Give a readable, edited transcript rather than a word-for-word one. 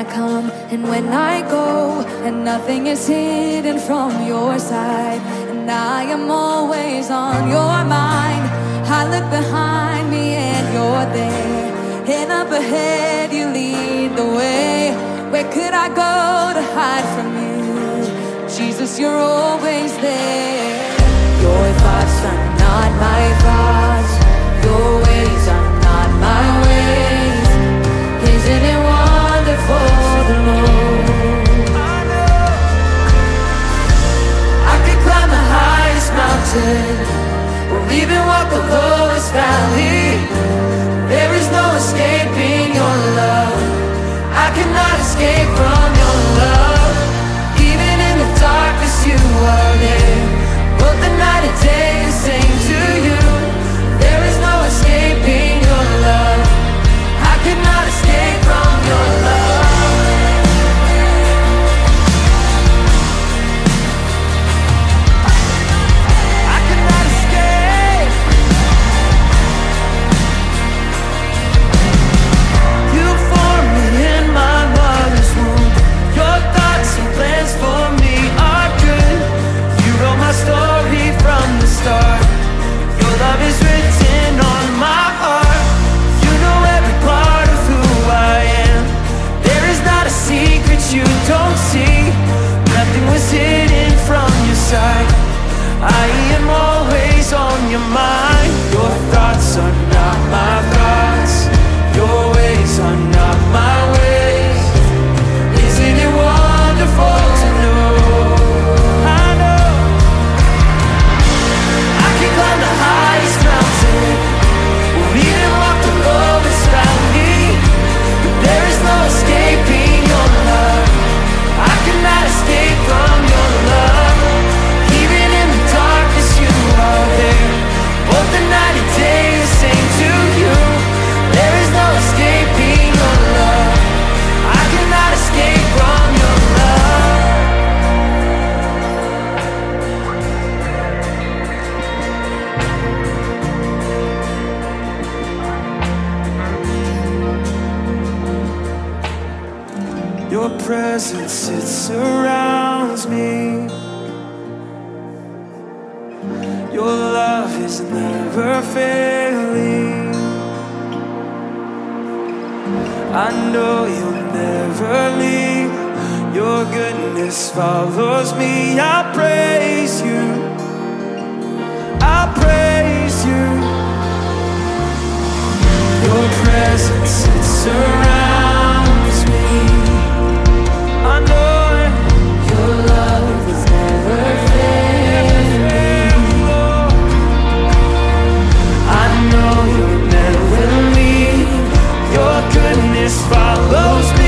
I come and when I go, and nothing is hidden from your sight. And I am always on your mind. I look behind me and you're there, and up ahead you lead the way. Where could I go to hide from you? Jesus, you're always there. Your thoughts are not my thoughts, your ways are not my ways. Isn't it wonderful, the Lord? I could climb the highest mountain, or even walk the lowest valley. There is no escaping your love. I cannot escape from your love. Even in the darkness you are there, both the night and day I sing to you. There is no escaping your love. I cannot escape from your love. I cannot escape. You formed me in my mother's womb. Your thoughts and plans for me are good. You wrote my story from the start. Your love is written on my heart. You know every part of who I am. There is not a secret you don't see. Nothing was hidden from your sight. I am always on your mind. Your thoughts are not my thoughts, your ways are not my ways. Isn't it wonderful to know? I know I can climb the highest mountain, or even walk the lowest valley. But there is no escaping your love. I cannot escape from your love. Even in the darkness you are there, both the night and day I sing to you. There is no escaping your love. I cannot escape from your love. Your presence, it surrounds me. Your love is never failing. I know you'll never leave. Your goodness follows me. I praise you, I praise you. Your presence, it surrounds me. I know it. Your love is never failing. I know you'll never leave. Your goodness follows me.